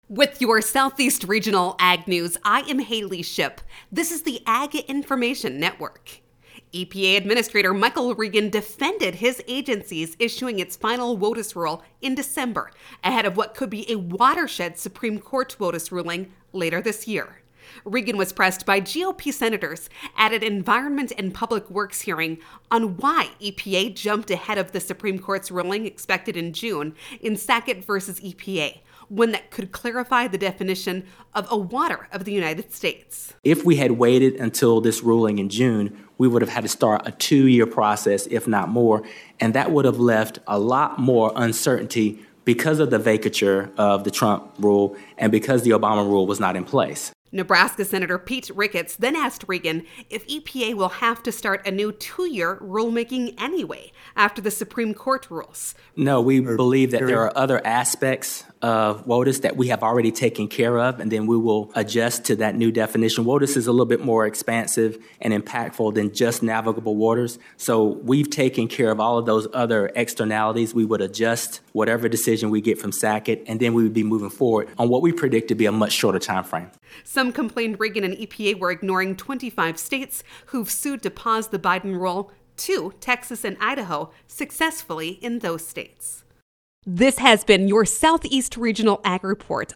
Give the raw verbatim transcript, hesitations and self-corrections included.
With your Southeast Regional Ag News, I am Haley Ship. This is the Ag Information Network. E P A Administrator Michael Regan defended his agency's issuing its final WOTUS rule in December, ahead of what could be a watershed Supreme Court WOTUS ruling later this year. Regan was pressed by G O P senators at an Environment and Public Works hearing on why E P A jumped ahead of the Supreme Court's ruling expected in June in Sackett versus E P A, one that could clarify the definition of a water of the United States. If we had waited until this ruling in June, we would have had to start a two-year process, if not more, and that would have left a lot more uncertainty because of the vacatur of the Trump rule and because the Obama rule was not in place. Nebraska Senator Pete Ricketts then asked Regan if E P A will have to start a new two-year rulemaking anyway after the Supreme Court rules. No, we believe that there are other aspects of WOTUS that we have already taken care of, and then we will adjust to that new definition. WOTUS is a little bit more expansive and impactful than just navigable waters, so we've taken care of all of those other externalities. We would adjust whatever decision we get from Sackett, and then we would be moving forward on what we predict to be a much shorter time frame. Some complained Regan and E P A were ignoring twenty-five states who've sued to pause the Biden rule, two, Texas and Idaho, successfully in those states. This has been your Southeast Regional Ag Report